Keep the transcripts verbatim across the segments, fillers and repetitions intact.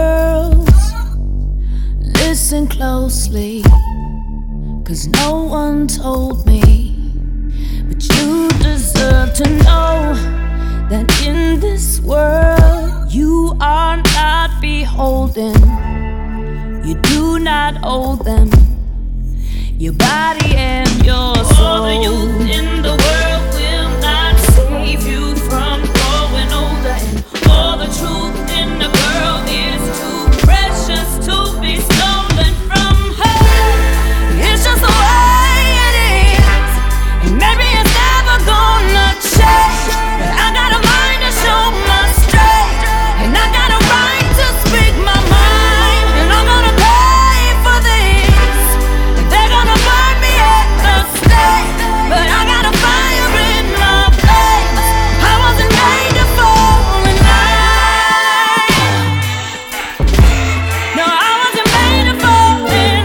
girls, listen closely, 'cause no one told me. But you deserve to know that in this world you are not beholden. You do not owe them your body and your soul. All the youth in the world will not save you from growing older, and all the truth in the world is too precious to be stolen from her. It's just the way it is, and maybe it's never gonna change. But I got a mind to show my strength, and I got a right to speak my mind, and I'm gonna pay for this. They're gonna burn me at the stake, but I got a fire in my veins. I wasn't made to fall in line. No, I wasn't made to fall in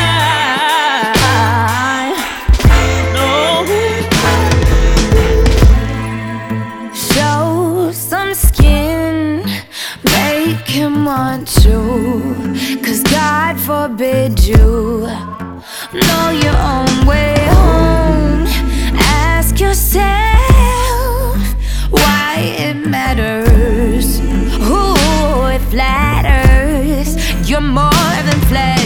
line. No. Show some skin, make him want you, 'cause God forbid you know your own way home. Ask yourself why it matters. Ooh, it flatters. You're more than flesh.